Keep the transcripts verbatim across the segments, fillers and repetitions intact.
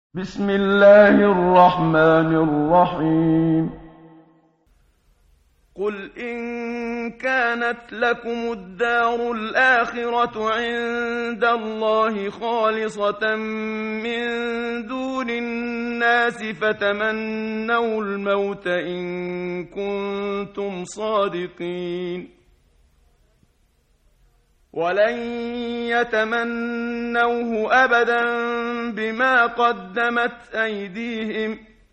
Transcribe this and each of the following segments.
بسم الله الرحمن الرحيم قل إن كانت لكم الدار الآخرة عند الله خالصة من دون الناس فتمنوا الموت إن كنتم صادقين ولن يتمنوه أبدا بما قدمت أيديهم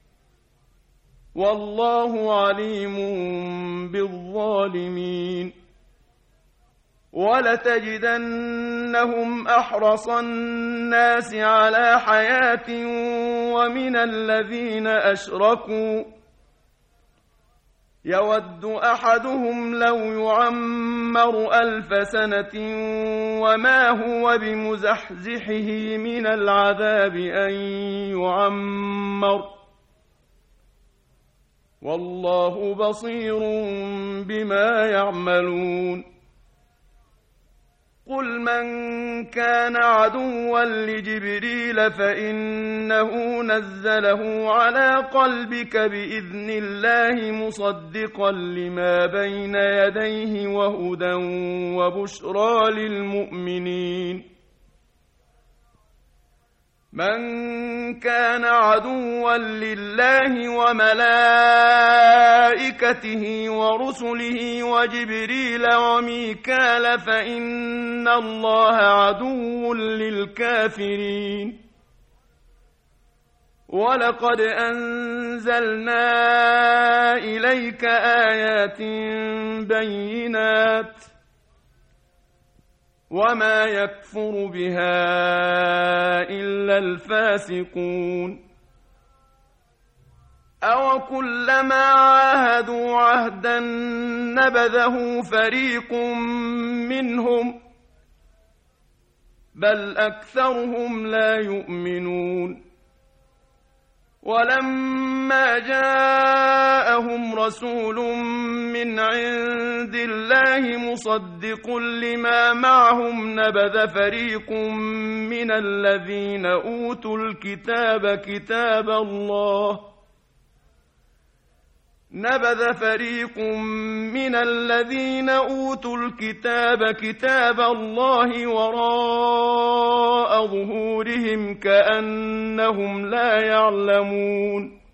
والله عليم بالظالمين ولتجدنهم أحرص الناس على حياة ومن الذين أشركوا يود أحدهم لو يعمر ألف سنة وما هو بمزحزحه من العذاب أن يعمر والله بصير بما يعملون قل من كان عدوا لجبريل فإنه نزله على قلبك بإذن الله مصدقا لما بين يديه وهدى وبشرى للمؤمنين من كان عدوا لله وملائكته ورسله وجبريل وميكال فإن الله عدو للكافرين ولقد أنزلنا إليك آيات بينات وما يكفر بها إلا الفاسقون أو كلما عاهدوا عهدا نبذه فريق منهم بل أكثرهم لا يؤمنون ولما جاءهم رسول من عند الله مصدق لما معهم نبذ فريق من الذين أوتوا الكتاب كتاب الله نبذ فريق من الذين أوتوا الكتاب كتاب الله وراء ظهورهم كأنهم لا يعلمون